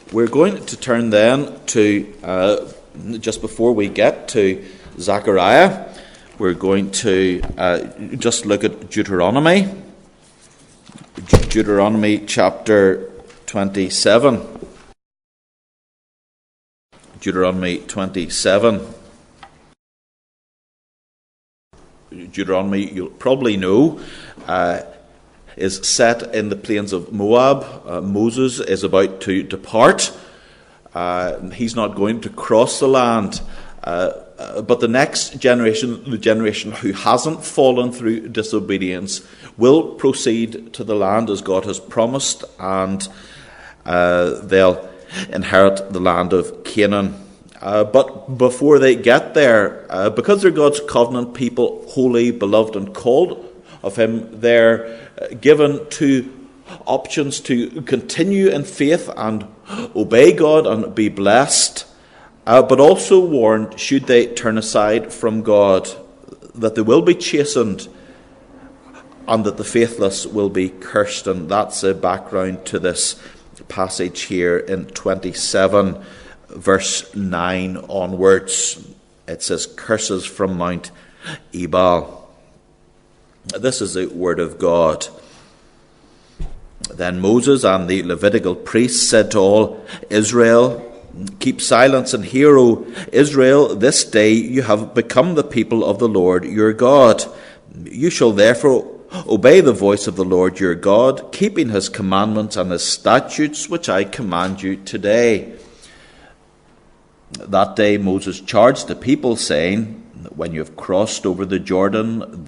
We're going to turn then to, just before we get to Zechariah, we're going to just look at Deuteronomy. Deuteronomy chapter 27. Deuteronomy 27. Deuteronomy, you'll probably know, is set in the plains of Moab. Moses is about to depart. He's not going to cross the land. But the next generation, the generation who hasn't fallen through disobedience, will proceed to the land as God has promised, and they'll inherit the land of Canaan. But before they get there, because they're God's covenant people, holy, beloved, and called of Him, they're given two options: to continue in faith and obey God and be blessed, but also warned, should they turn aside from God, that they will be chastened and that the faithless will be cursed. And that's a background to this passage here in 27, verse 9 onwards. It says, curses from Mount Ebal. This is the word of God. Then Moses and the Levitical priests said to all Israel, keep silence and hear, O Israel, this day you have become the people of the Lord your God. You shall therefore obey the voice of the Lord your God, keeping his commandments and his statutes, which I command you today. That day Moses charged the people, saying, when you have crossed over the Jordan,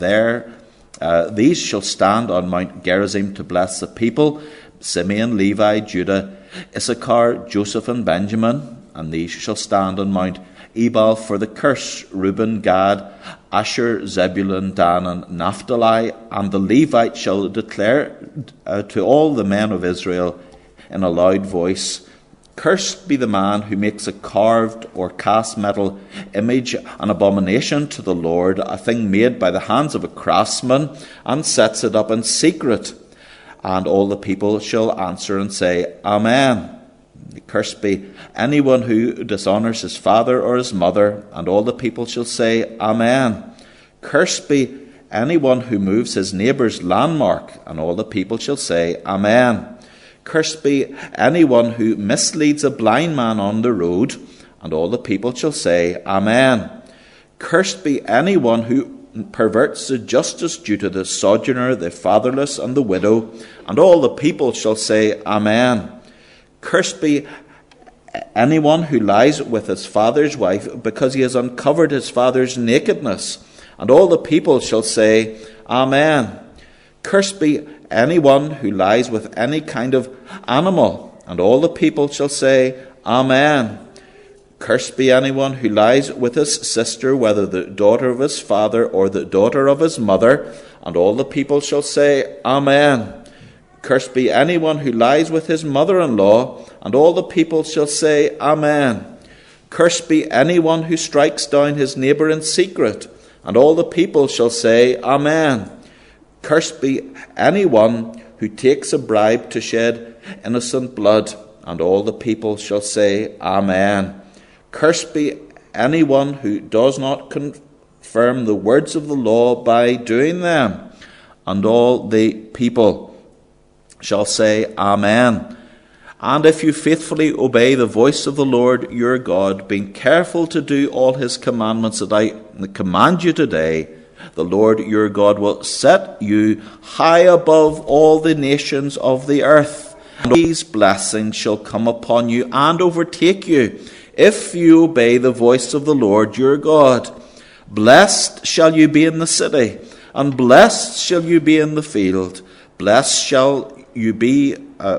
these shall stand on Mount Gerizim to bless the people: Simeon, Levi, Judah, Issachar, Joseph, and Benjamin. And these shall stand on Mount Ebal for the curse: Reuben, Gad, Asher, Zebulun, Dan, and Naphtali. And the Levites shall declare to all the men of Israel in a loud voice, cursed be the man who makes a carved or cast metal image, an abomination to the Lord, a thing made by the hands of a craftsman, and sets it up in secret. And all the people shall answer and say, Amen. Cursed be anyone who dishonours his father or his mother. And all the people shall say, Amen. Cursed be anyone who moves his neighbour's landmark. And all the people shall say, Amen. Cursed be anyone who misleads a blind man on the road. And all the people shall say, Amen. Cursed be anyone who perverts the justice due to the sojourner, the fatherless, and the widow. And all the people shall say, Amen. Cursed be anyone who lies with his father's wife, because he has uncovered his father's nakedness. And all the people shall say, Amen. Cursed be anyone who lies with any kind of animal. And all the people shall say, Amen. Cursed be anyone who lies with his sister, whether the daughter of his father or the daughter of his mother. And all the people shall say, Amen. Cursed be anyone who lies with his mother-in-law. And all the people shall say, Amen. Cursed be anyone who strikes down his neighbour in secret. And all the people shall say, Amen. Cursed be anyone who takes a bribe to shed innocent blood. And all the people shall say, Amen. Cursed be anyone who does not confirm the words of the law by doing them. And all the people shall say, Amen. And if you faithfully obey the voice of the Lord your God, being careful to do all his commandments that I command you today, the Lord your God will set you high above all the nations of the earth. And these blessings shall come upon you and overtake you, if you obey the voice of the Lord your God. Blessed shall you be in the city, and blessed shall you be in the field. Blessed shall be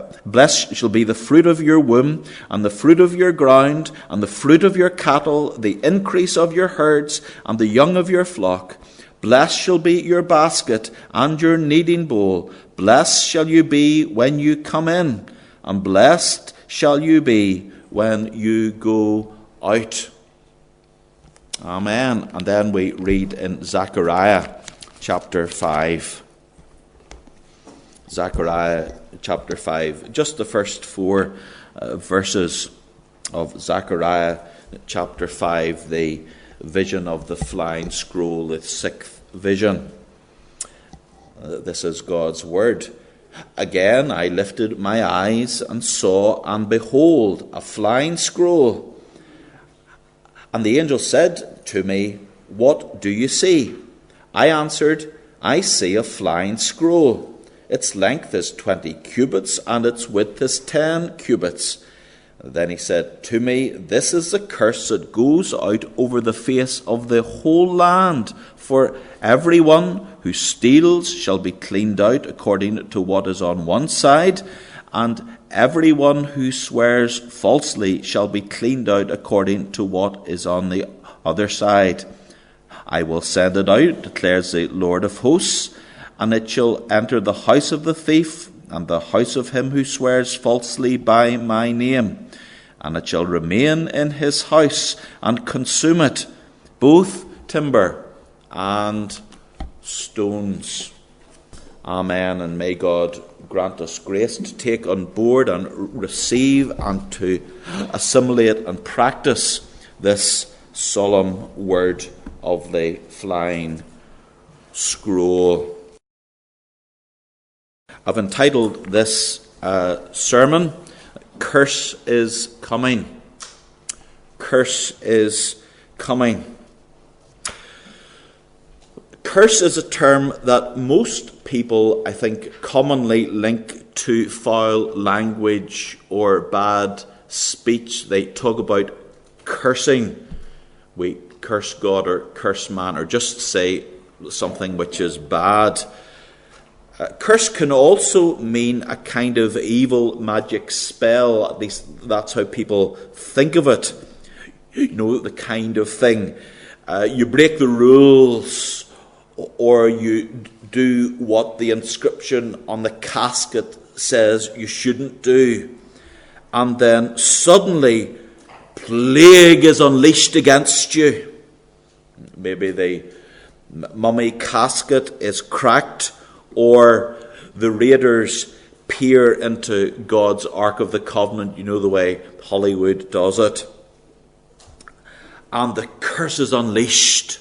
the fruit of your womb, and the fruit of your ground, and the fruit of your cattle, the increase of your herds, and the young of your flock. Blessed shall be your basket and your kneading bowl. Blessed shall you be when you come in, and blessed shall you be when you go out. Amen. And then we read in Zechariah chapter 5. Zechariah chapter 5. Just the first four verses of Zechariah chapter 5, the vision of the flying scroll, the sixth vision. This is God's word. Again I lifted my eyes and saw, and behold, a flying scroll. And the angel said to me, "What do you see?" I answered, "I see a flying scroll. Its length is 20 cubits, and its width is 10 cubits. Then he said to me, "This is the curse that goes out over the face of the whole land. For everyone who steals shall be cleaned out according to what is on one side, and everyone who swears falsely shall be cleaned out according to what is on the other side. I will send it out, declares the Lord of hosts, and it shall enter the house of the thief and the house of him who swears falsely by my name. And it shall remain in his house and consume it, both timber and stones." Amen. And may God grant us grace to take on board and receive and to assimilate and practice this solemn word of the flying scroll. I've entitled this sermon, "Curse is Coming." Curse is coming. Curse is a term that most people, I think, commonly link to foul language or bad speech. They talk about cursing. We curse God or curse man, or just say something which is bad. Curse can also mean a kind of evil magic spell. At least that's how people think of it. You know, the kind of thing. You break the rules, or you do what the inscription on the casket says you shouldn't do. And then suddenly, plague is unleashed against you. Maybe the mummy casket is cracked, or the raiders peer into God's Ark of the Covenant, you know the way Hollywood does it. And the curse is unleashed.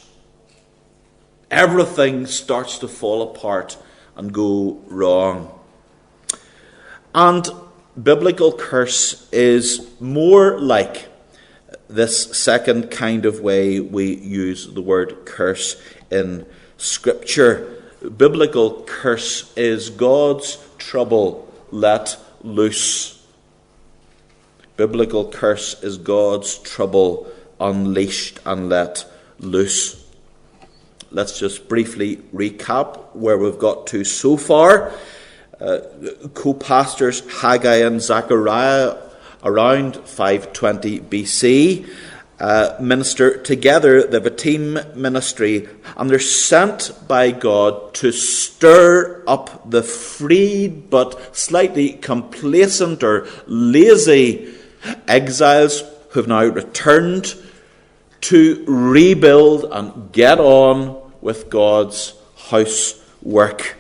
Everything starts to fall apart and go wrong. And biblical curse is more like this second kind of way we use the word curse in Scripture. Biblical curse is God's trouble let loose. Biblical curse is God's trouble unleashed and let loose. Let's just briefly recap where we've got to so far. Co-pastors Haggai and Zechariah around 520 BC minister together. They have a team ministry, and they're sent by God to stir up the freed but slightly complacent or lazy exiles who have now returned to rebuild and get on with God's house work.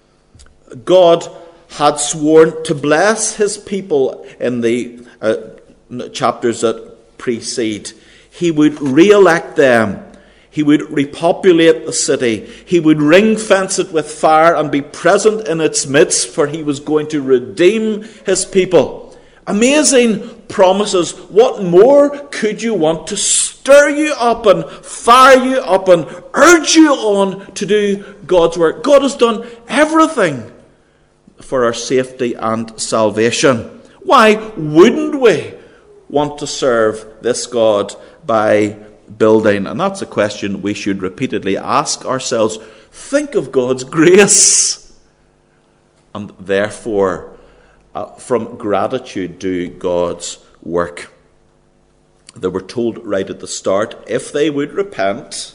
God had sworn to bless his people in the chapters that precede. He would re-elect them. He would repopulate the city. He would ring-fence it with fire and be present in its midst, for he was going to redeem his people. Amazing promises. What more could you want to stir you up and fire you up and urge you on to do God's work? God has done everything for our safety and salvation. Why wouldn't we want to serve this God by building? And that's a question we should repeatedly ask ourselves. Think of God's grace, and therefore from gratitude do God's work. They were told right at the start, if they would repent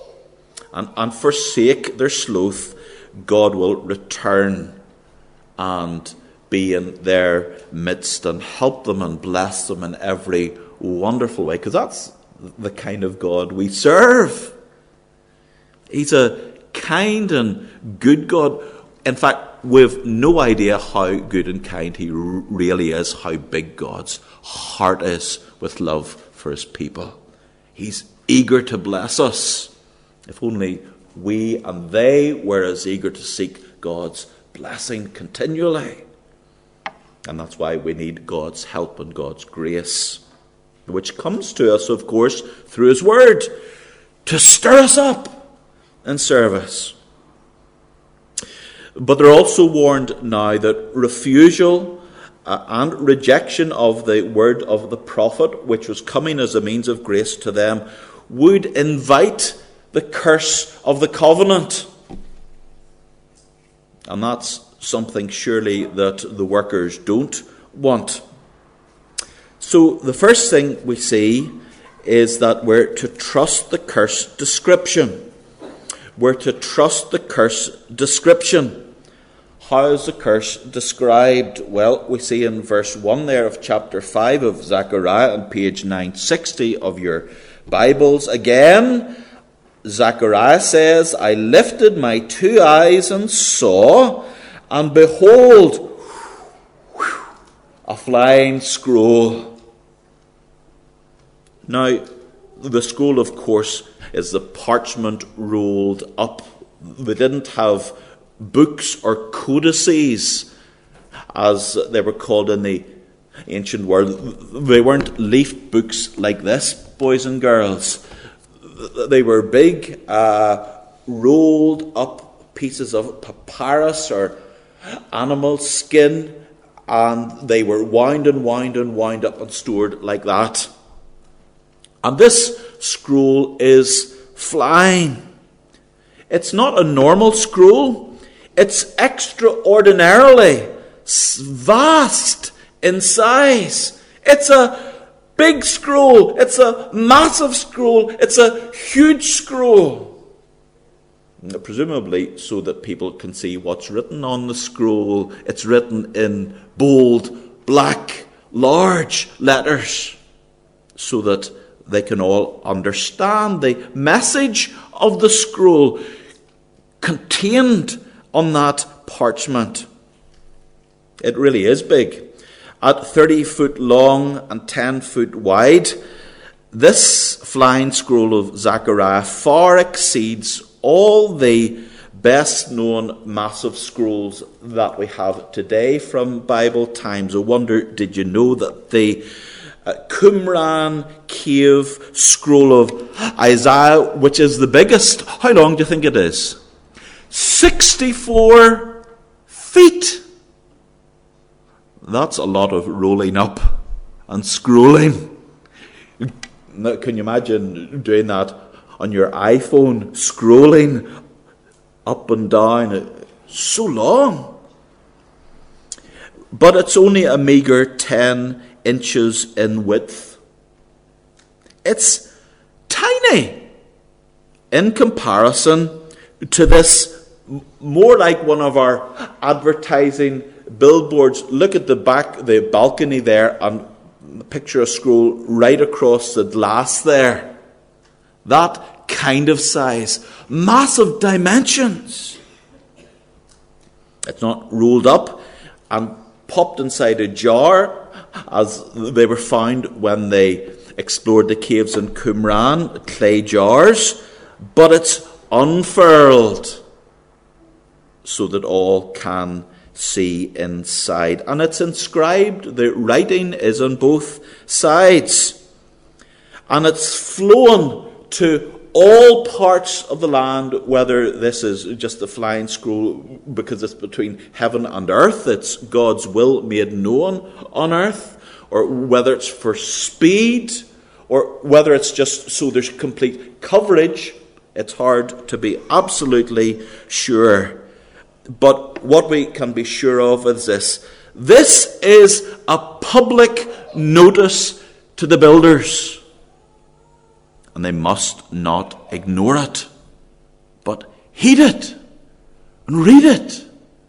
and forsake their sloth, God will return and be in their midst and help them and bless them in every wonderful way. Because that's the kind of God we serve. He's a kind and good God. In fact, we've no idea how good and kind he really is, how big God's heart is with love for his people. He's eager to bless us. If only we and they were as eager to seek God's blessing continually. And that's why we need God's help and God's grace, which comes to us, of course, through his word, to stir us up in service. But they're also warned now that refusal and rejection of the word of the prophet, which was coming as a means of grace to them, would invite the curse of the covenant. And that's something surely that the workers don't want. So the first thing we see is that we're to trust the curse description. We're to trust the curse description. How is the curse described? Well, we see in verse 1 there of chapter 5 of Zechariah on page 960 of your Bibles. Again, Zechariah says, I lifted my two eyes and saw, and behold, a flying scroll. Now, the scroll, of course, is the parchment rolled up. They didn't have books or codices, as they were called in the ancient world. They weren't leaf books like this, boys and girls. They were big, rolled up pieces of papyrus or animal skin, and they were wound up and stored like that. And this scroll is flying. It's not a normal scroll. It's extraordinarily vast in size. It's a big scroll. It's a massive scroll. It's a huge scroll. Presumably so that people can see what's written on the scroll. It's written in bold, black, large letters so that they can all understand the message of the scroll contained on that parchment. It really is big. At 30 foot long and 10 foot wide, this flying scroll of Zechariah far exceeds all the best known massive scrolls that we have today from Bible times. I wonder, did you know that the Qumran cave scroll of Isaiah, which is the biggest, how long do you think it is? 64 feet. That's a lot of rolling up and scrolling. Now, can you imagine doing that on your iPhone, scrolling up and down? So long. But it's only a meager 10 inches in width. It's tiny in comparison to this, more like one of our advertising billboards. Look at the balcony there, and picture a scroll right across the glass there. That kind of size. Massive dimensions. It's not rolled up and popped inside a jar, as they were found when they explored the caves in Qumran, clay jars, but it's unfurled so that all can see inside. And it's inscribed, the writing is on both sides. And it's flown to all parts of the land, whether this is just a flying scroll because it's between heaven and earth, it's God's will made known on earth, or whether it's for speed, or whether it's just so there's complete coverage. It's hard to be absolutely sure. But what we can be sure of is this. This is a public notice to the builders. And they must not ignore it, but heed it and read it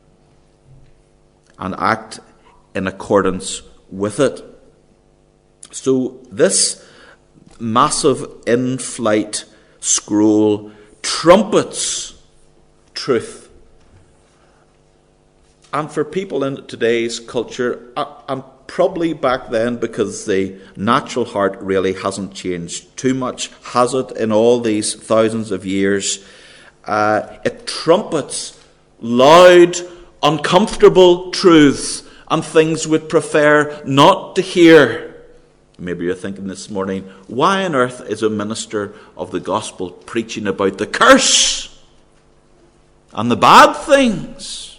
and act in accordance with it. So this massive in-flight scroll trumpets truth And for people in today's culture, and probably back then, because the natural heart really hasn't changed too much, has it, in all these thousands of years? It trumpets loud, uncomfortable truths and things we'd prefer not to hear. Maybe you're thinking this morning, why on earth is a minister of the gospel preaching about the curse and the bad things?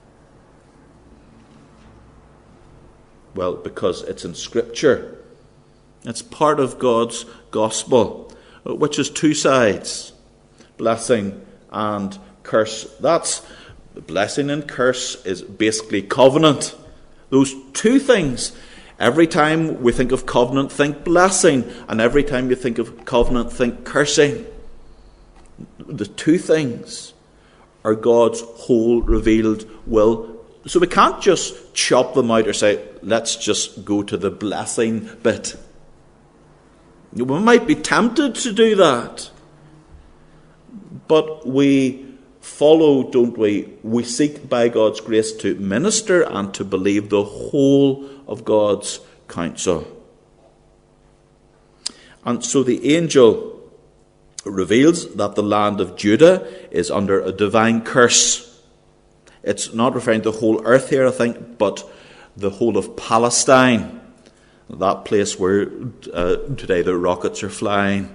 Well, because it's in Scripture. It's part of God's gospel, which is two sides, blessing and curse. That's blessing and curse is basically covenant. Those two things. Every time we think of covenant, think blessing. And every time you think of covenant, think cursing. The two things are God's whole revealed will. So we can't just chop them out or say, let's just go to the blessing bit. We might be tempted to do that. But we follow, don't we? We seek by God's grace to minister and to believe the whole of God's counsel. And so the angel reveals that the land of Judah is under a divine curse. It's not referring to the whole earth here, I think, but the whole of Palestine, that place where today the rockets are flying.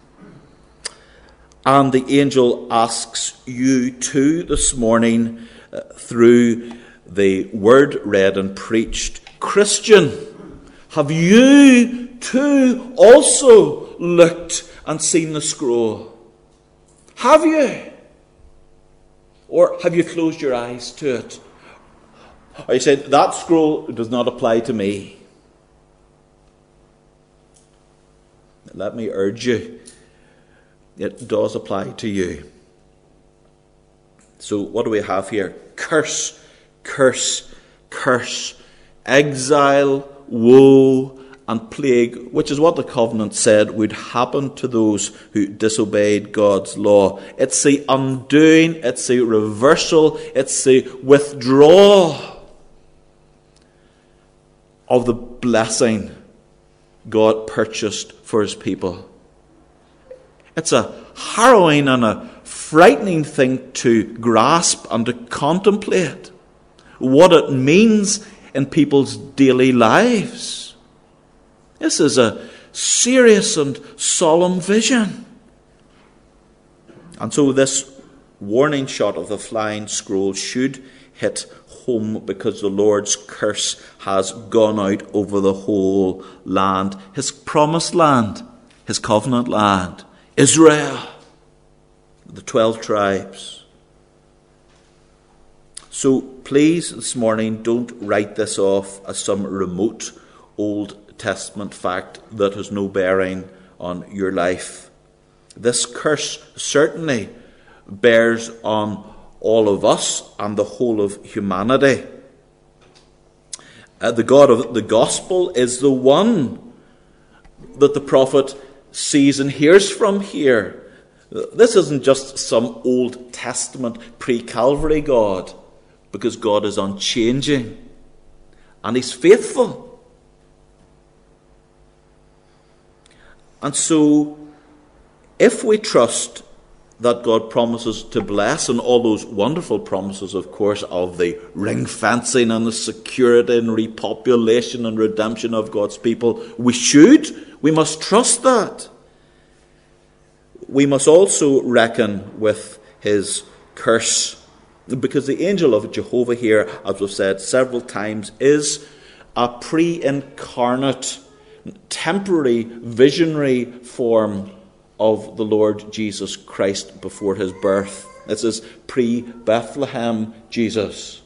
And the angel asks you too this morning, through the word read and preached, Christian, have you too also looked and seen the scroll? Have you? Or have you closed your eyes to it? Or you said, that scroll does not apply to me. Let me urge you, it does apply to you. So what do we have here? Curse, curse, curse, exile, woe, and plague, which is what the covenant said would happen to those who disobeyed God's law. It's the undoing, it's the reversal, it's the withdrawal of the blessing God purchased for his people. It's a harrowing and a frightening thing to grasp and to contemplate what it means in people's daily lives. This is a serious and solemn vision. And so this warning shot of the flying scroll should hit home, because the Lord's curse has gone out over the whole land, his promised land, his covenant land, Israel, the 12 tribes. So please this morning don't write this off as some remote Old Testament fact that has no bearing on your life. This curse certainly bears on all of us and the whole of humanity. The God of the gospel is the one that the prophet sees and hears from here. This isn't just some Old Testament pre-Calvary God, because God is unchanging and he's faithful. And so, if we trust that God promises to bless, and all those wonderful promises, of course, of the ring fencing and the security and repopulation and redemption of God's people, we must trust that. We must also reckon with his curse, because the angel of Jehovah here, as we've said several times, is a pre-incarnate, temporary, visionary form of the Lord Jesus Christ before his birth. This is pre-Bethlehem Jesus.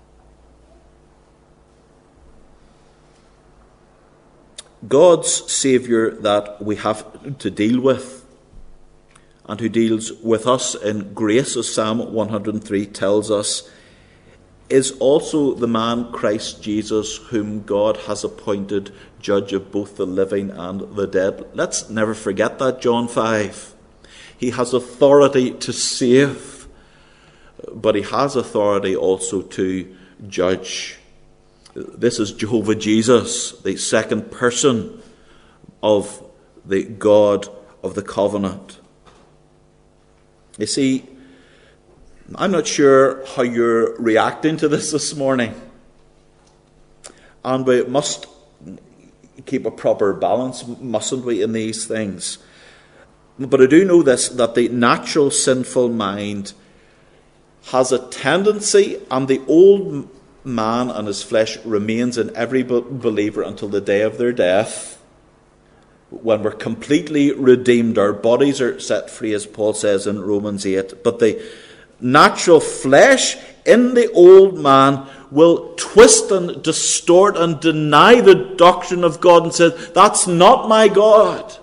God's Saviour that we have to deal with, and who deals with us in grace, as Psalm 103 tells us, is also the man Christ Jesus, whom God has appointed judge of both the living and the dead. Let's never forget that, John 5. He has authority to save, but he has authority also to judge. This is Jehovah Jesus, the second person of the God of the covenant. You see, I'm not sure how you're reacting to this morning. And we must keep a proper balance, mustn't we, in these things? But I do know this, that the natural sinful mind has a tendency, and the old man and his flesh remains in every believer until the day of their death. When we're completely redeemed, our bodies are set free, as Paul says in Romans 8. But the natural flesh in the old man will twist and distort and deny the doctrine of God and says, that's not my God.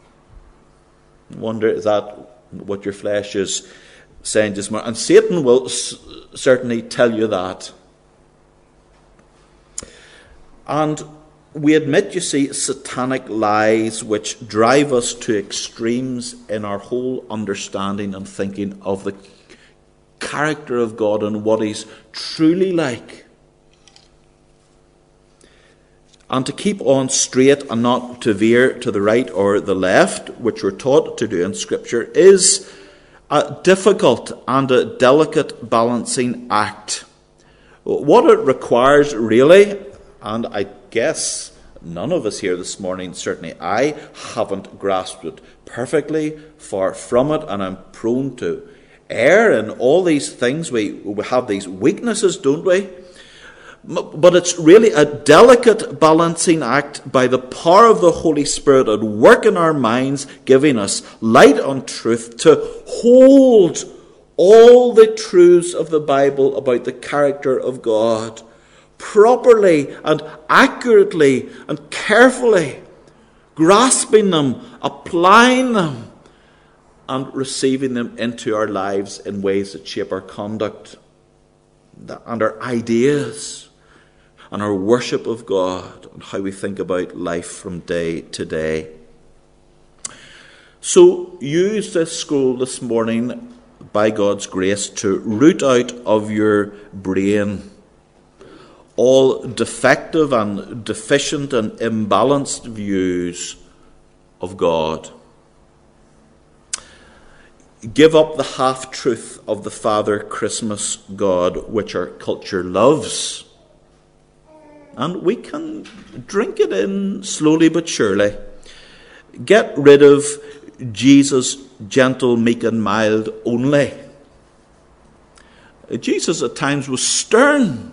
I wonder, is that what your flesh is saying this morning? And Satan will certainly tell you that. And we admit, you see, satanic lies which drive us to extremes in our whole understanding and thinking of the character of God and what He's truly like. And to keep on straight and not to veer to the right or the left, which we're taught to do in Scripture, is a difficult and a delicate balancing act. What it requires really, and I guess none of us here this morning, certainly I haven't grasped it perfectly, far from it, and I'm prone to err in all these things. We have these weaknesses, don't we? But it's really a delicate balancing act by the power of the Holy Spirit at work in our minds, giving us light on truth, to hold all the truths of the Bible about the character of God properly and accurately and carefully, grasping them, applying them, and receiving them into our lives in ways that shape our conduct and our ideas and our worship of God and how we think about life from day to day. So use this scroll this morning, by God's grace, to root out of your brain all defective and deficient and imbalanced views of God. Give up the half-truth of the Father Christmas God, which our culture loves. And we can drink it in slowly but surely. Get rid of Jesus, gentle, meek and mild only. Jesus at times was stern.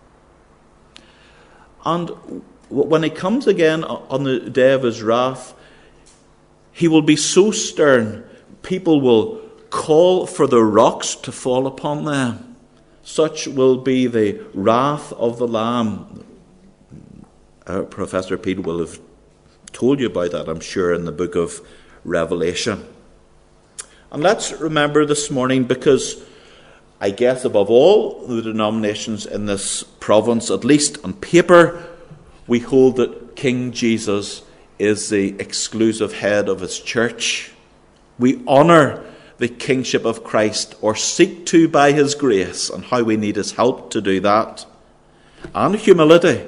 And when He comes again on the day of His wrath, He will be so stern, people will call for the rocks to fall upon them. Such will be the wrath of the Lamb. Professor Pete will have told you about that, I'm sure, in the book of Revelation. And let's remember this morning, because I guess above all the denominations in this province, at least on paper, we hold that King Jesus is the exclusive head of His church. We honour the kingship of Christ, or seek to by His grace, and how we need His help to do that, and humility.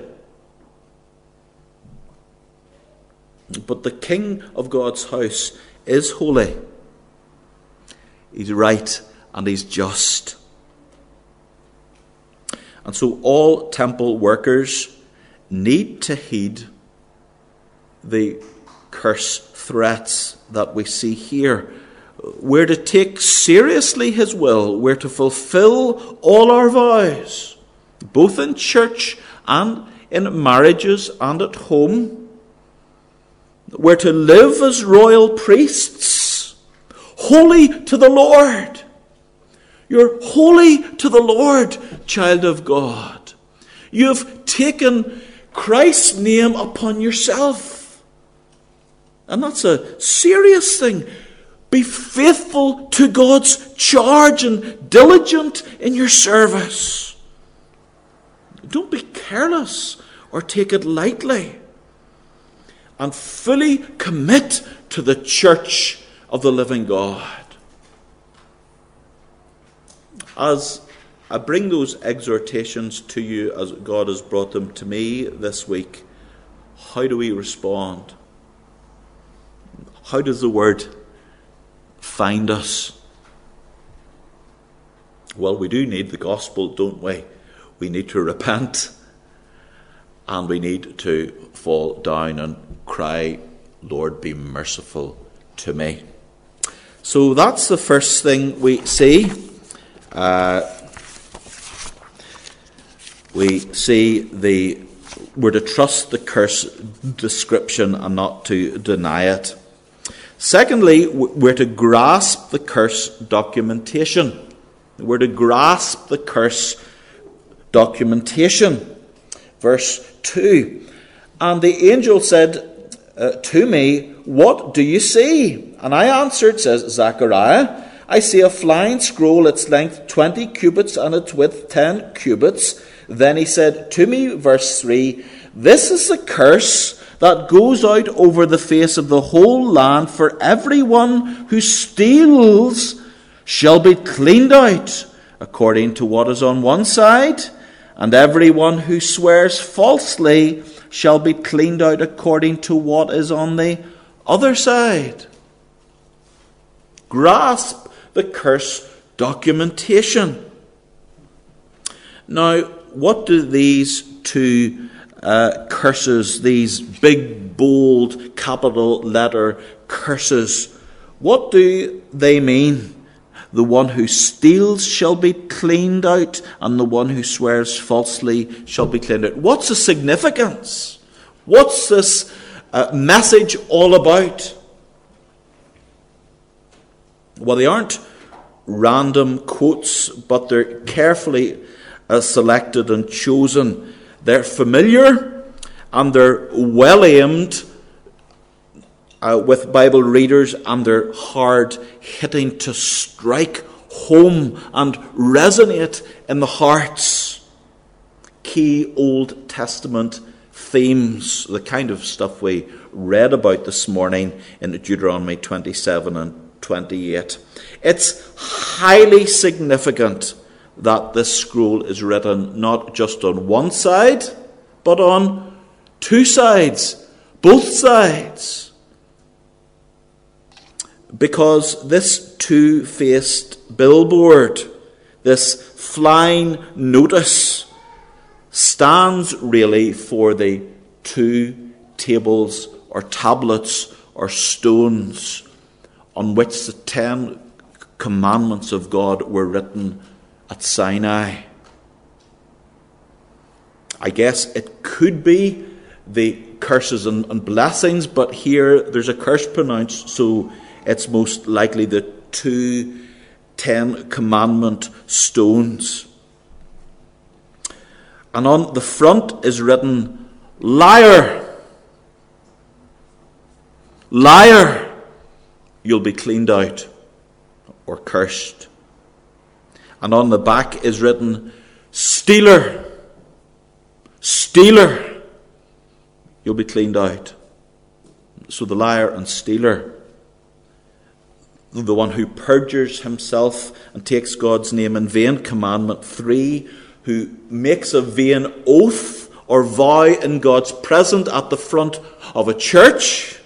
But the King of God's house is holy. He's right and He's just. And so all temple workers need to heed the curse threats that we see here. We're to take seriously His will. We're to fulfill all our vows, both in church and in marriages and at home. We're to live as royal priests, holy to the Lord. You're holy to the Lord, child of God. You've taken Christ's name upon yourself. And that's a serious thing. Be faithful to God's charge and diligent in your service. Don't be careless or take it lightly. And fully commit to the church of the living God. As I bring those exhortations to you as God has brought them to me this week. How do we respond? How does the word find us? Well, we do need the gospel, don't we? We need to repent, and we need to fall down and cry, Lord, be merciful to me. So that's the first thing we see. We see we're to trust the curse description and not to deny it. Secondly, we're to grasp the curse documentation. We're to grasp the curse documentation. Verse 2. And the angel said to me, what do you see? And I answered, says Zechariah, I see a flying scroll, its length 20 cubits and its width 10 cubits. Then he said to me, verse 3, this is the curse that goes out over the face of the whole land, for everyone who steals shall be cleaned out according to what is on one side, and everyone who swears falsely shall be cleaned out according to what is on the other side. Grasp the curse documentation. Now, what do these two curses, these big, bold, capital letter curses, what do they mean? The one who steals shall be cleaned out, and the one who swears falsely shall be cleaned out. What's the significance? What's this message all about? Well, they aren't random quotes, but they're carefully selected and chosen. They're familiar and they're well aimed with Bible readers, and they're hard hitting to strike home and resonate in the hearts. Key Old Testament themes, the kind of stuff we read about this morning in Deuteronomy 27 and 28. It's highly significant that this scroll is written not just on one side, but on two sides, both sides. Because this two-faced billboard, this flying notice, stands really for the two tables or tablets or stones on which the 10 commandments of God were written at Sinai. I guess it could be the curses and blessings, but here there's a curse pronounced, so it's most likely the 2 10 commandment stones. And on the front is written, liar, liar, you'll be cleaned out or cursed. And on the back is written, stealer, stealer, you'll be cleaned out. So the liar and stealer, the one who perjures himself and takes God's name in vain, commandment 3, who makes a vain oath or vow in God's presence at the front of a church,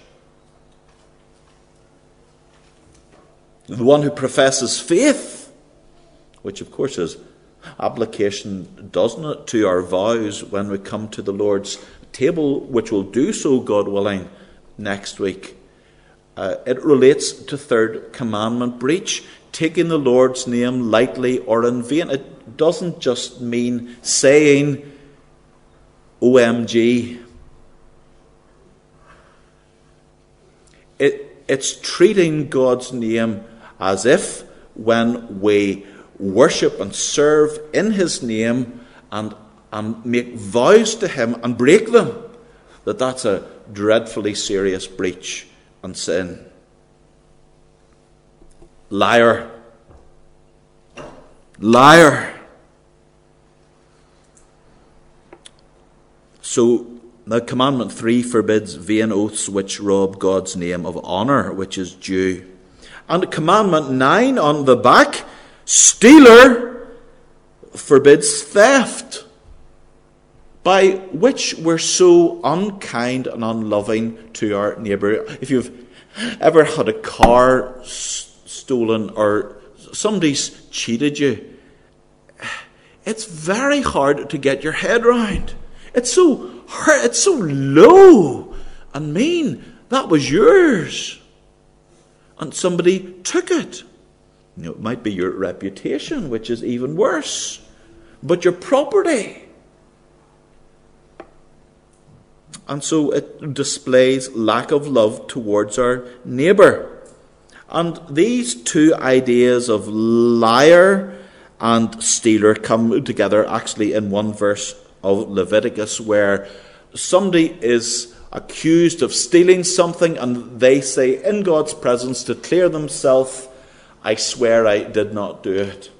the one who professes faith, which of course is application, doesn't it, to our vows when we come to the Lord's table, which will do so, God willing, next week. It relates to third commandment breach, taking the Lord's name lightly or in vain. It doesn't just mean saying OMG. It's treating God's name as if when we worship and serve in his name and make vows to him and break them, that's a dreadfully serious breach and sin. Liar. Liar. So, now commandment 3 forbids vain oaths which rob God's name of honour, which is due. And commandment 9 on the back, stealer, forbids theft, by which we're so unkind and unloving to our neighbour. If you've ever had a car stolen or somebody's cheated you, it's very hard to get your head round. It's so hurt, it's so low and mean. That was yours. And somebody took it. It might be your reputation, which is even worse. But your property. And so it displays lack of love towards our neighbour. And these two ideas of liar and stealer come together actually in one verse of Leviticus, where somebody is accused of stealing something and they say in God's presence to clear themselves, I swear I did not do it.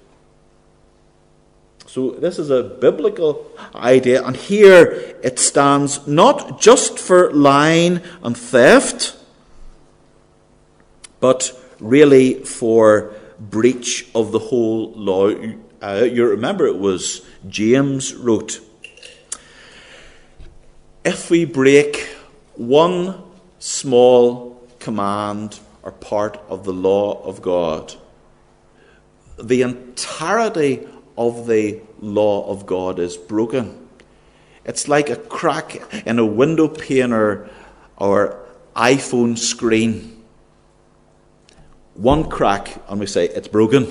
So this is a biblical idea, and here it stands not just for lying and theft, but really for breach of the whole law. You remember it was James wrote, if we break one small command or part of the law of God, the entirety of the law of God is broken. It's like a crack in a window pane or iPhone screen. One crack and we say it's broken.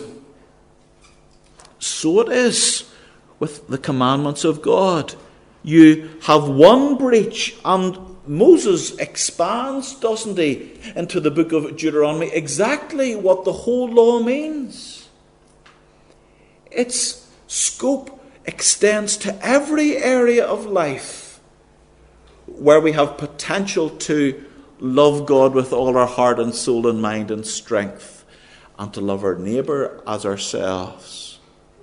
So it is with the commandments of God. You have one breach, and Moses expands, doesn't he, into the book of Deuteronomy exactly what the whole law means. Its scope extends to every area of life where we have potential to love God with all our heart and soul and mind and strength, and to love our neighbour as ourselves.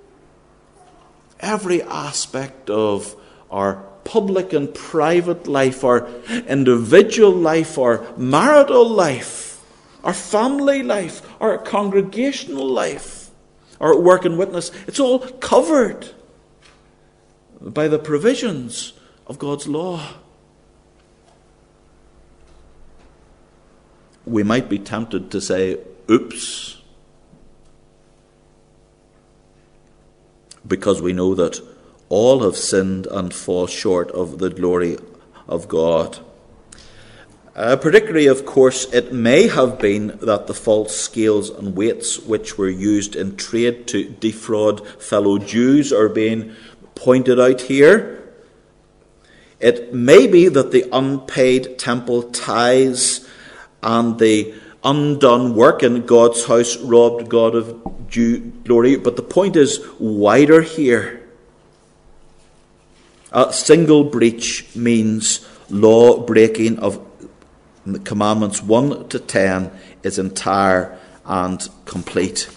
Every aspect of our public and private life, our individual life, our marital life, our family life, our congregational life, our work and witness, it's all covered by the provisions of God's law. We might be tempted to say, oops, because we know that all have sinned and fall short of the glory of God. Particularly, of course, it may have been that the false scales and weights which were used in trade to defraud fellow Jews are being pointed out here. It may be that the unpaid temple tithes and the undone work in God's house robbed God of due glory, but the point is wider here. A single breach means law breaking of the commandments 1 to 10 is entire and complete.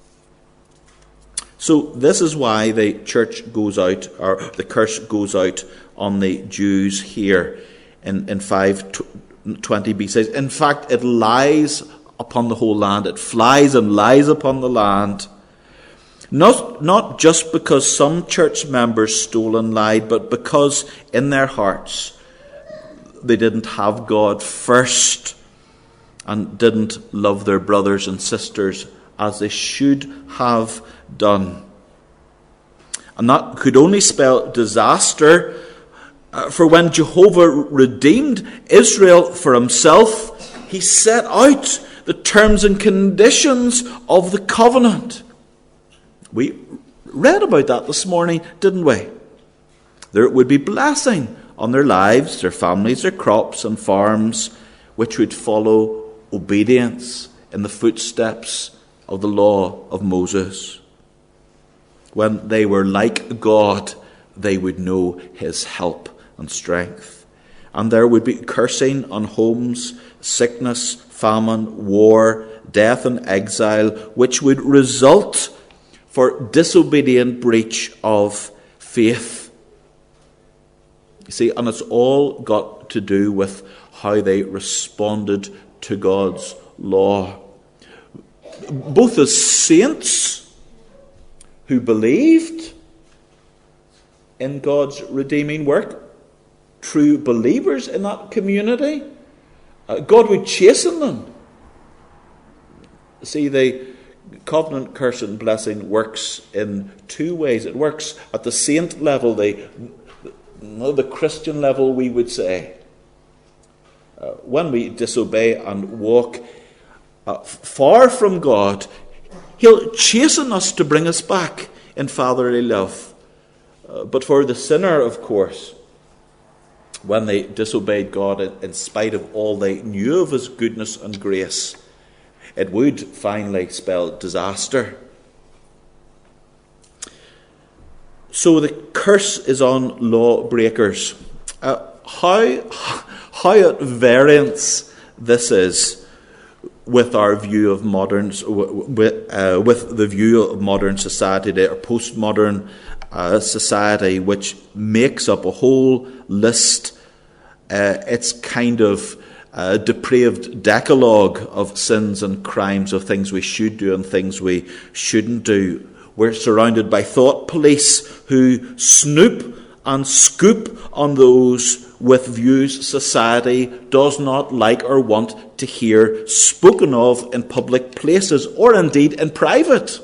So this is why the church goes out, or the curse goes out on the Jews here in 5:20b says, in fact, it lies upon the whole land. It flies and lies upon the land. Not just because some church members stole and lied, but because in their hearts they didn't have God first and didn't love their brothers and sisters as they should have done. And that could only spell disaster, for when Jehovah redeemed Israel for himself, he set out the terms and conditions of the covenant. We read about that this morning, didn't we? There would be blessing on their lives, their families, their crops and farms, which would follow obedience in the footsteps of the law of Moses. When they were like God, they would know his help and strength. And there would be cursing on homes, sickness, famine, war, death and exile, which would result for disobedient breach of faith. You see, and it's all got to do with how they responded to God's law. Both as saints who believed in God's redeeming work, true believers in that community, God would chasten them. See, the covenant curse and blessing works in two ways. It works at the saint level, the Christian level, we would say. When we disobey and walk far from God, He'll chasten us to bring us back in fatherly love. But for the sinner, of course, when they disobeyed God in spite of all they knew of His goodness and grace, it would finally spell disaster. So the curse is on lawbreakers. How at variance this is with our view of modern, with the view of modern society, or postmodern society, which makes up a whole list. It's kind of a depraved decalogue of sins and crimes, of things we should do and things we shouldn't do. We're surrounded by thought police who snoop and scoop on those with views society does not like or want to hear spoken of in public places, or indeed in private.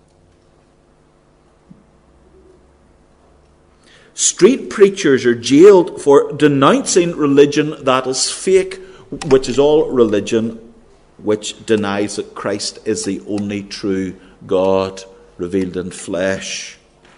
Street preachers are jailed for denouncing religion that is fake, which is all religion which denies that Christ is the only true God revealed in flesh.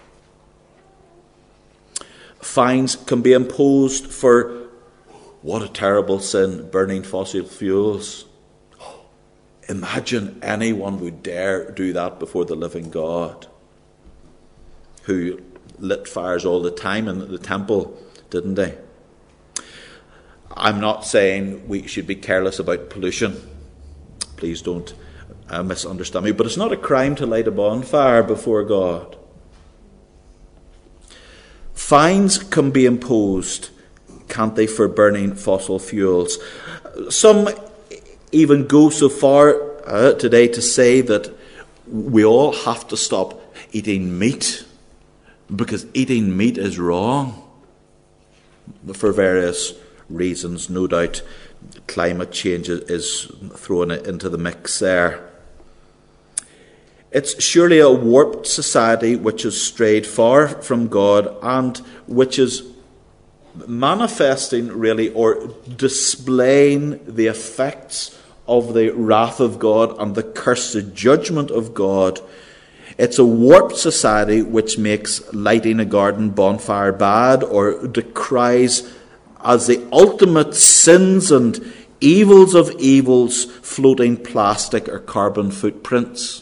Fines can be imposed for, what a terrible sin, burning fossil fuels. Imagine anyone would dare do that before the living God, who lit fires all the time in the temple, didn't they? I'm not saying we should be careless about pollution. Please don't misunderstand me. But it's not a crime to light a bonfire before God. Fines can be imposed, can't they, for burning fossil fuels? Some even go so far today to say that we all have to stop eating meat, because eating meat is wrong. For various reasons, no doubt. Climate change is thrown into the mix there. It's surely a warped society which has strayed far from God, and which is manifesting, really, or displaying the effects of the wrath of God and the cursed judgment of God. It's a warped society which makes lighting a garden bonfire bad, or decries as the ultimate sins and evils of evils floating plastic or carbon footprints.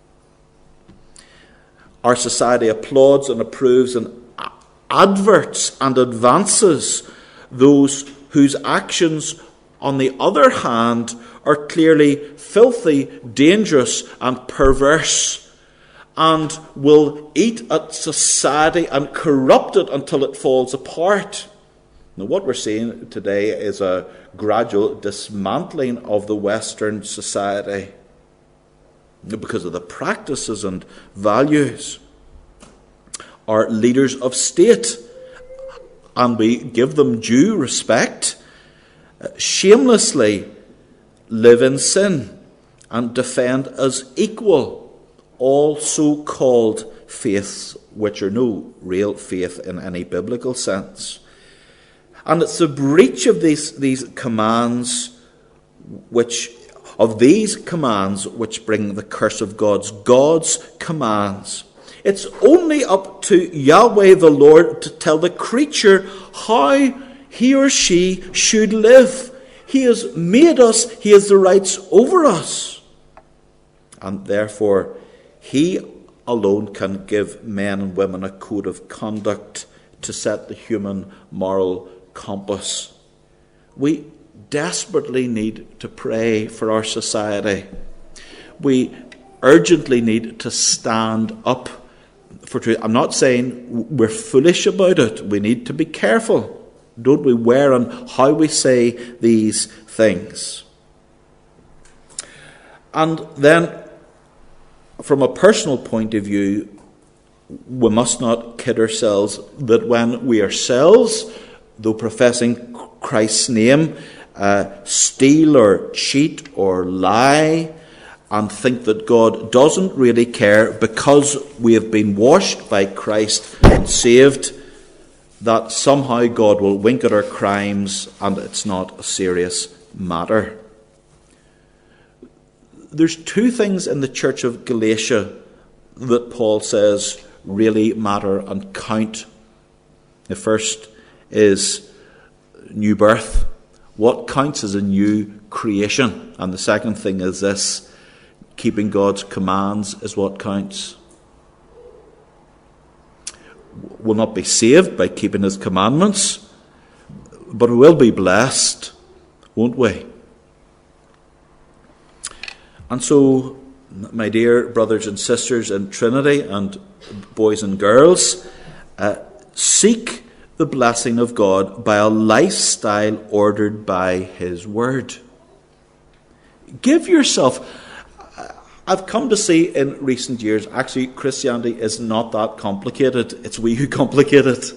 Our society applauds and approves and adverts and advances those whose actions, on the other hand, are clearly filthy, dangerous and perverse, and will eat at society and corrupt it until it falls apart. Now, what we're seeing today is a gradual dismantling of the Western society because of the practices and values. Our leaders of state, and we give them due respect, shamelessly live in sin and defend as equal all so-called faiths which are no real faith in any biblical sense. And it's the breach of these commands which bring the curse of God's commands. It's only up to Yahweh the Lord to tell the creature how he or she should live. He has made us, he has the rights over us. And therefore, he alone can give men and women a code of conduct to set the human moral compass. We desperately need to pray for our society. We urgently need to stand up for truth. I'm not saying we're foolish about it. We need to be careful, don't we, where and how we say these things. And then, from a personal point of view, we must not kid ourselves that when we ourselves, though professing Christ's name, steal or cheat or lie and think that God doesn't really care because we have been washed by Christ and saved, that somehow God will wink at our crimes and it's not a serious matter. There's two things in the church of Galatia that Paul says really matter and count. The first is new birth. What counts is a new creation. And the second thing is this: keeping God's commands is what counts. We'll not be saved by keeping his commandments, but we will be blessed, won't we? And so, my dear brothers and sisters in Trinity and boys and girls, seek the blessing of God by a lifestyle ordered by his word. Give yourself... I've come to see in recent years, actually, Christianity is not that complicated. It's we who complicate it.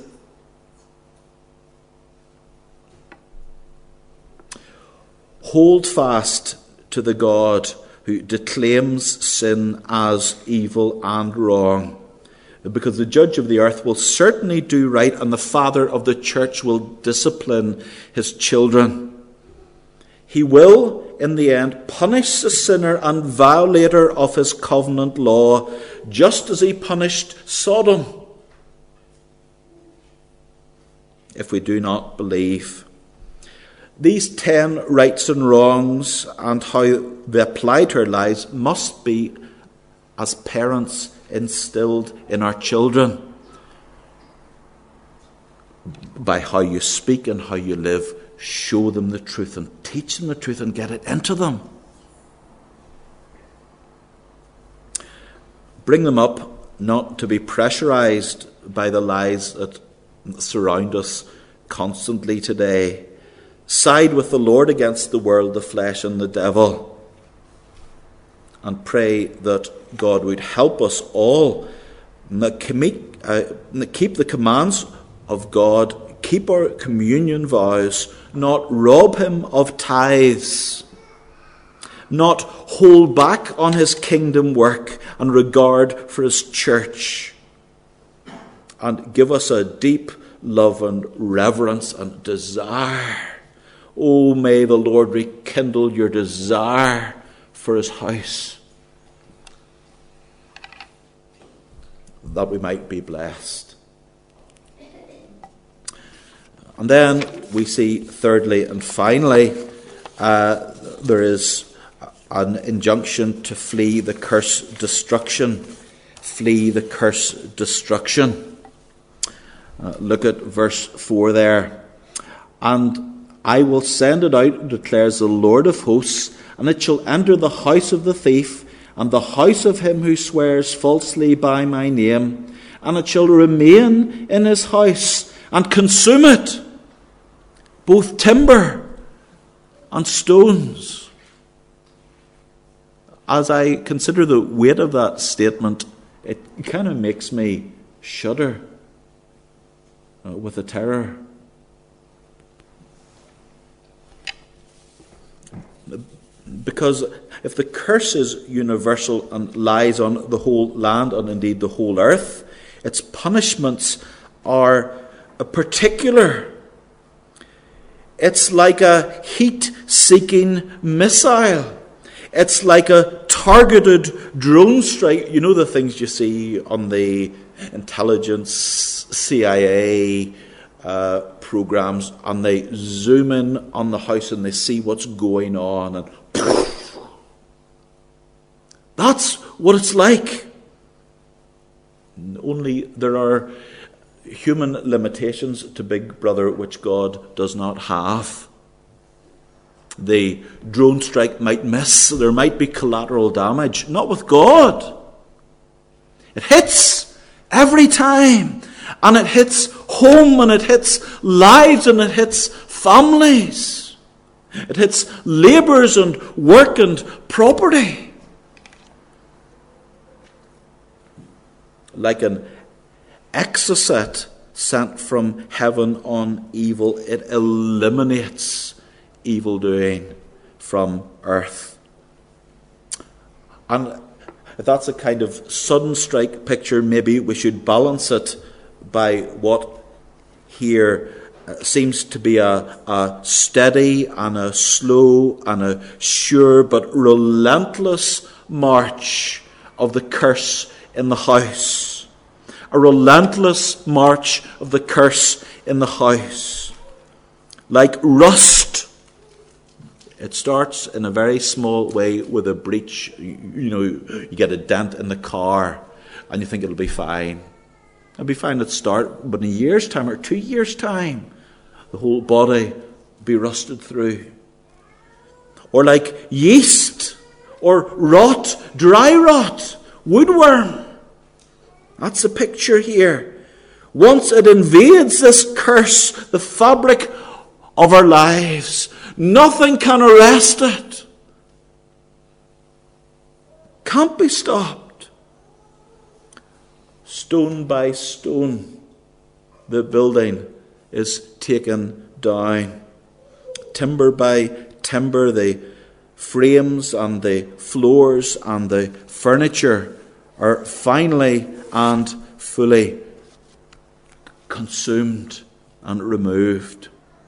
Hold fast to the God who declaims sin as evil and wrong, because the judge of the earth will certainly do right, and the father of the church will discipline his children. He will, in the end, punish the sinner and violator of his covenant law, just as he punished Sodom, if we do not believe. These 10 rights and wrongs and how they apply to our lives must be, as parents, instilled in our children by how you speak and how you live. Show them the truth and teach them the truth and get it into them. Bring them up not to be pressurized by the lies that surround us constantly today. Side with the Lord against the world, the flesh, and the devil. And pray that God would help us all keep the commands of God, keep our communion vows, not rob him of tithes, not hold back on his kingdom work and regard for his church, and give us a deep love and reverence and desire. Oh, may the Lord rekindle your desire for his house, that we might be blessed. And then we see, thirdly and finally, there is an injunction to flee the curse destruction. Flee the curse destruction. Look at verse 4 there. And I will send it out, declares the Lord of hosts, and it shall enter the house of the thief, and the house of him who swears falsely by my name, and it shall remain in his house, and consume it, both timber and stones. As I consider the weight of that statement, it kind of makes me shudder with a terror. Because if the curse is universal and lies on the whole land and indeed the whole earth, its punishments are particular. It's like a heat-seeking missile. It's like a targeted drone strike. You know the things you see on the intelligence CIA programs, and they zoom in on the house and they see what's going on, and that's what it's like. Only there are human limitations to Big Brother which God does not have. The drone strike might miss. There might be collateral damage. Not with God. It hits every time. And it hits home, and it hits lives, and it hits families. It hits labours and work and property. Like an exocet sent from heaven on evil. It eliminates evildoing from earth. And if that's a kind of sudden strike picture, maybe we should balance it by what here seems to be a steady and a slow and a sure but relentless march of the curse in the house. A relentless march of the curse in the house. Like rust. It starts in a very small way with a breach. You get a dent in the car and you think it'll be fine. It'll be fine at start, but in a year's time or 2 years' time, the whole body will be rusted through. Or like yeast, or rot, dry rot, woodworm. That's the picture here. Once it invades this curse, the fabric of our lives, nothing can arrest it. Can't be stopped. Stone by stone, the building is taken down. Timber by timber, the frames and the floors and the furniture are finally and fully consumed and removed.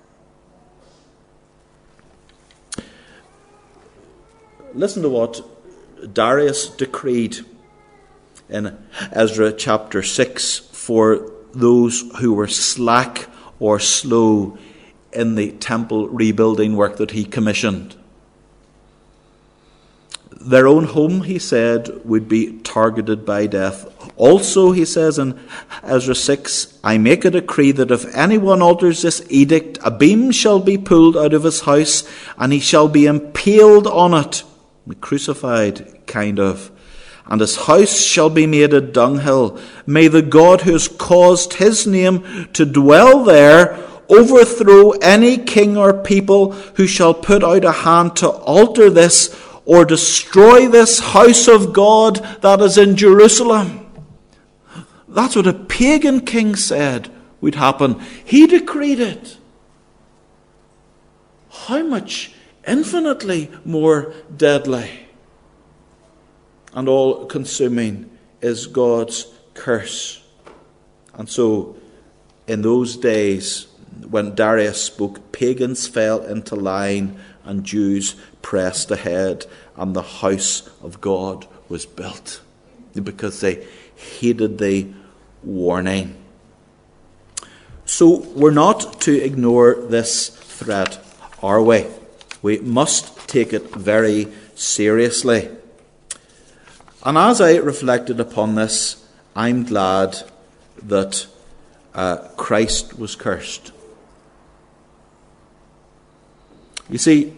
Listen to what Darius decreed in Ezra chapter 6 for those who were slack or slow in the temple rebuilding work that he commissioned. Their own home, he said, would be targeted by death. Also, he says in Ezra 6, I make a decree that if anyone alters this edict, a beam shall be pulled out of his house, and he shall be impaled on it. Crucified, kind of. And his house shall be made a dunghill. May the God who has caused his name to dwell there overthrow any king or people who shall put out a hand to alter this or destroy this house of God that is in Jerusalem. That's what a pagan king said would happen. He decreed it. How much infinitely more deadly and all-consuming is God's curse. And so, in those days, when Darius spoke, pagans fell into line and Jews pressed ahead, and the house of God was built because they heeded the warning. So we're not to ignore this threat, are we? We must take it very seriously. And as I reflected upon this, I'm glad that Christ was cursed. You see,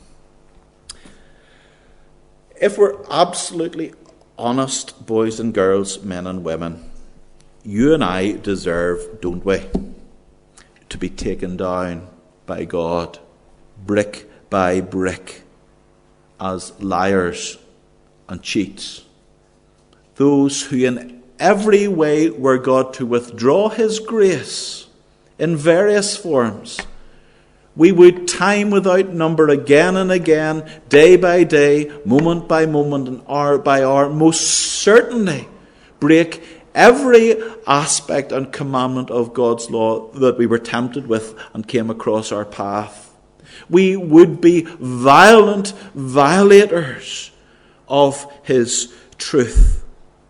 if we're absolutely honest, boys and girls, men and women, you and I deserve, don't we, to be taken down by God, brick by brick, as liars and cheats. Those who in every way were God to withdraw his grace in various forms. We would time without number again and again, day by day, moment by moment, and hour by hour, most certainly break every aspect and commandment of God's law that we were tempted with and came across our path. We would be violent violators of his truth.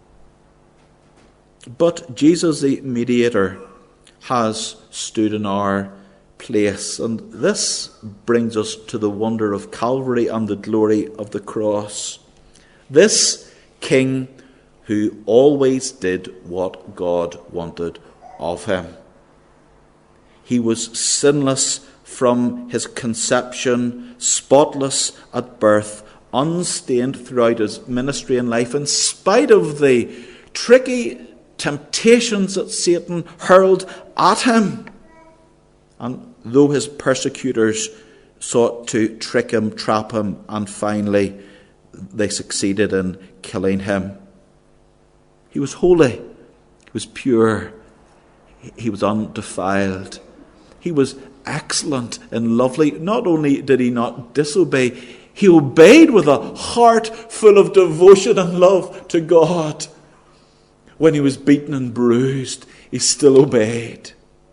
But Jesus, the mediator, has stood in our place. And this brings us to the wonder of Calvary and the glory of the cross. This King who always did what God wanted of him. He was sinless from his conception, spotless at birth, unstained throughout his ministry and life, in spite of the tricky temptations that Satan hurled at him. And though his persecutors sought to trick him, trap him, and finally they succeeded in killing him, he was holy, he was pure, he was undefiled. He was excellent and lovely. Not only did he not disobey, he obeyed with a heart full of devotion and love to God. When he was beaten and bruised, he still obeyed.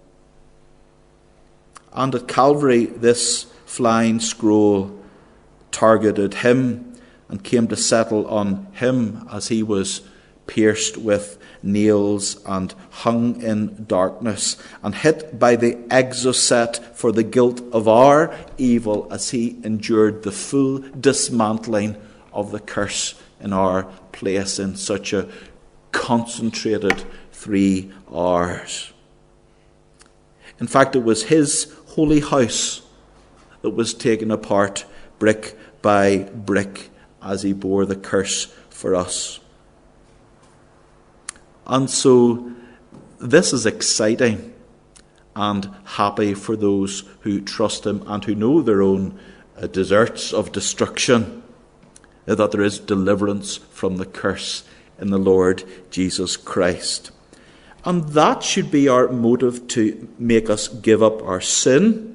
And at Calvary, this flying scroll targeted him and came to settle on him as he was pierced with nails and hung in darkness and hit by the exocet for the guilt of our evil as he endured the full dismantling of the curse in our place in such a concentrated 3 hours. In fact, it was his holy house that was taken apart brick by brick as he bore the curse for us. And so this is exciting and happy for those who trust him and who know their own deserts of destruction, that there is deliverance from the curse in the Lord Jesus Christ. And that should be our motive to make us give up our sin.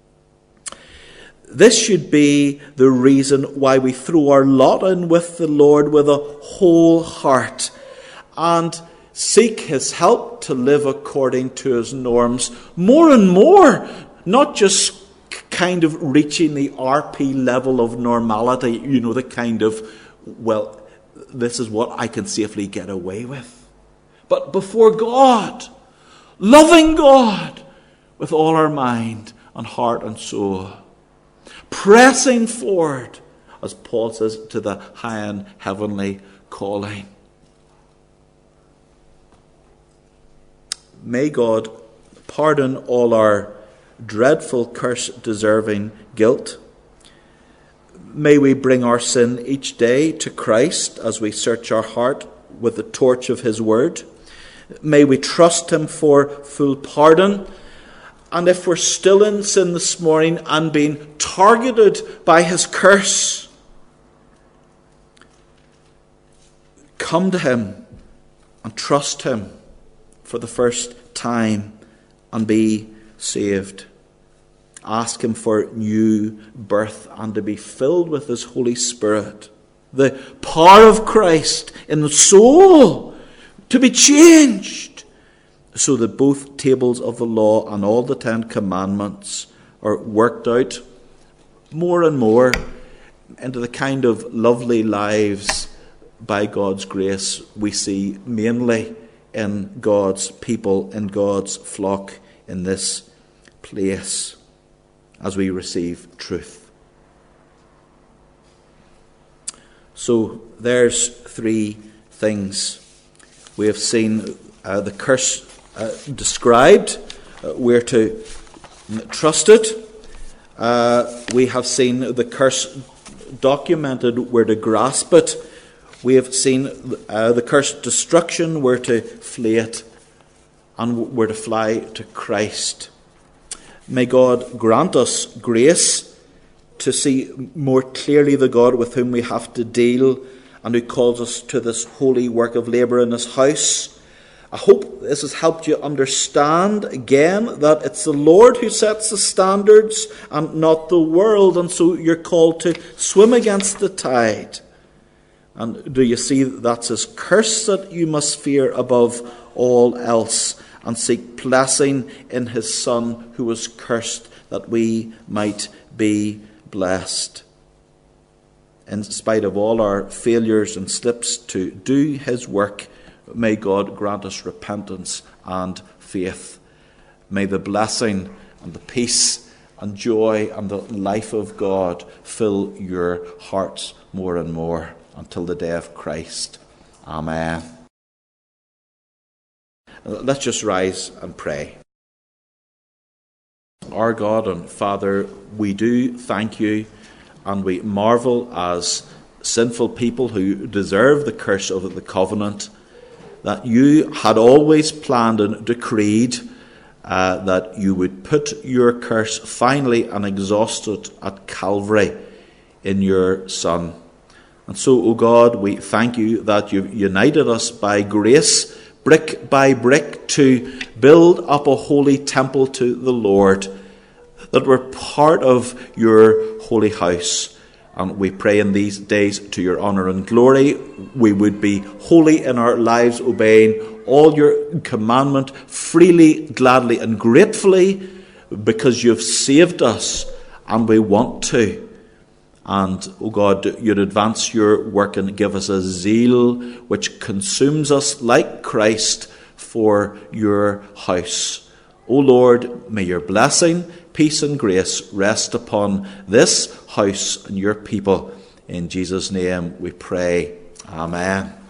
This should be the reason why we throw our lot in with the Lord with a whole heart and seek his help to live according to his norms more and more, not just kind of reaching the RP level of normality, the kind of, well, this is what I can safely get away with. But before God, loving God with all our mind and heart and soul, pressing forward, as Paul says, to the high and heavenly calling. May God pardon all our dreadful curse-deserving guilt. May we bring our sin each day to Christ as we search our heart with the torch of his word. May we trust him for full pardon. And if we're still in sin this morning and being targeted by his curse, come to him and trust him for the first time and be saved. Ask him for new birth and to be filled with his Holy Spirit. The power of Christ in the soul to be changed so that both tables of the law and all the 10 commandments are worked out more and more into the kind of lovely lives by God's grace we see mainly in God's people, in God's flock in this place as we receive truth. So there's 3 things. We have seen the curse described. We're to trust it. We have seen the curse documented. We're to grasp it. We have seen the cursed destruction. We're to flee it. And we're to fly to Christ. May God grant us grace to see more clearly the God with whom we have to deal and who calls us to this holy work of labour in his house. I hope this has helped you understand again that it's the Lord who sets the standards and not the world, and so you're called to swim against the tide. And do you see that's his curse that you must fear above all else, and seek blessing in his Son who was cursed that we might be blessed. In spite of all our failures and slips to do his work, may God grant us repentance and faith. May the blessing and the peace and joy and the life of God fill your hearts more and more until the day of Christ. Amen. Let's just rise and pray. Our God and Father, we do thank you, and we marvel as sinful people who deserve the curse of the covenant, that you had always planned and decreed that you would put your curse finally and exhausted at Calvary in your Son. And so, O God, we thank you that you've united us by grace brick by brick, to build up a holy temple to the Lord, that we're part of your holy house. And we pray in these days, to your honour and glory, we would be holy in our lives, obeying all your commandment freely, gladly and gratefully, because you've saved us and we want to. And, O God, you'd advance your work and give us a zeal which consumes us like Christ for your house. O Lord, may your blessing, peace and grace rest upon this house and your people. In Jesus' name we pray. Amen.